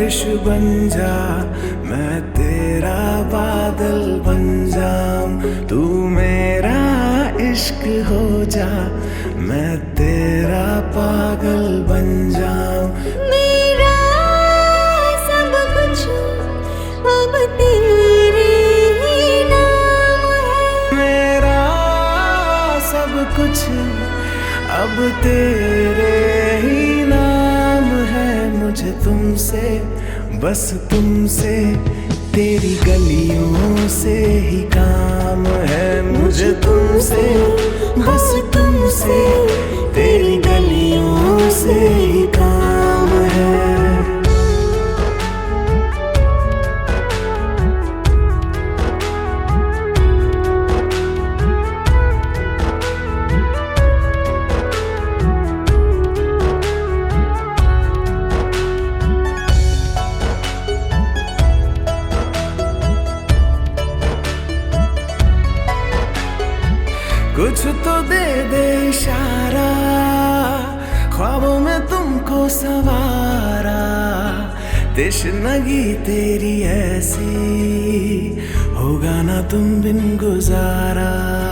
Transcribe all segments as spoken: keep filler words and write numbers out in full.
बारिश बन जा, मैं तेरा बादल बन जाऊं। तू मेरा इश्क हो जा, मैं तेरा पागल बन जाऊं। मेरा सब कुछ अब तेरे ही नाम है। मेरा सब कुछ अब तेरे ही नाम है। मुझे तुमसे, बस तुमसे, तेरी गलियों से ही काम है। मुझे तुमसे, बस तुमसे, तेरी गलियों से ही काम है। कुछ तो दे दे इशारा, ख्वाबों में तुमको सवारा। तश्नगी तेरी ऐसी, होगा ना तुम बिन गुजारा।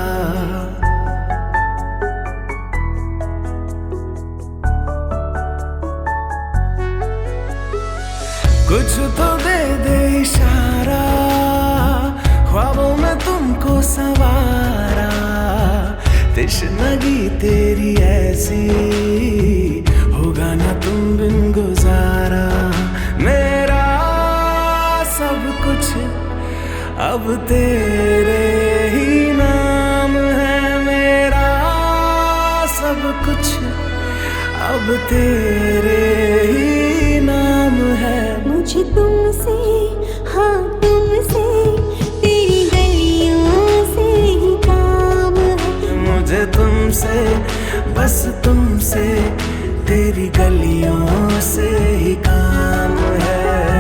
कुछ तो दे दे इशारा, ख्वाबों में तुमको सवारा। तश्नगी तेरी ऐसी, होगा ना तुम बिन गुजारा। मेरा सब कुछ अब तेरे ही नाम है। मेरा सब कुछ अब तेरे ही नाम है। मुझे तुमसे, हाँ तुमसे, तेरी गलियों से ही काम है। मुझे तुमसे, बस तुमसे, तेरी गलियों से ही काम है।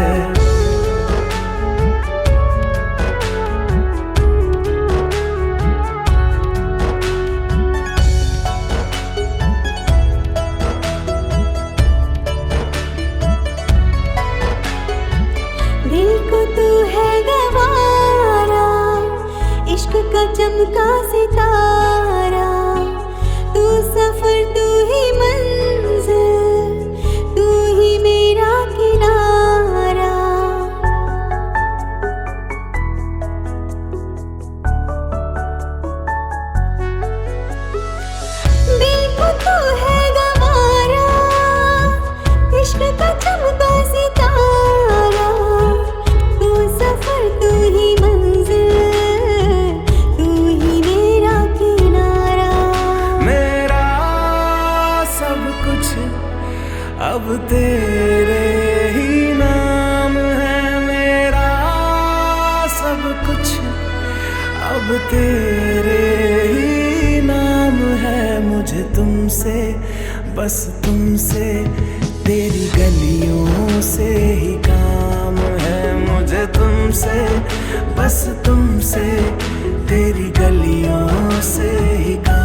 दिल को तू है गवारा, इश्क का चमका सितारा। तू सफर, तू ही मंजिल, तू ही मेरा किनारा। दिल को तू है गवारा, इश्क का चमका सितारा। तू सफर, तू ही मंजिल, तू ही मेरा किनारा। मेरा सब कुछ अब तेरे ही नाम है। मेरा सब कुछ अब तेरे ही नाम है। मुझे तुमसे, बस तुमसे, तेरी गलियों से ही काम है। मुझे तुमसे, बस तुमसे, तेरी गलियों से ही काम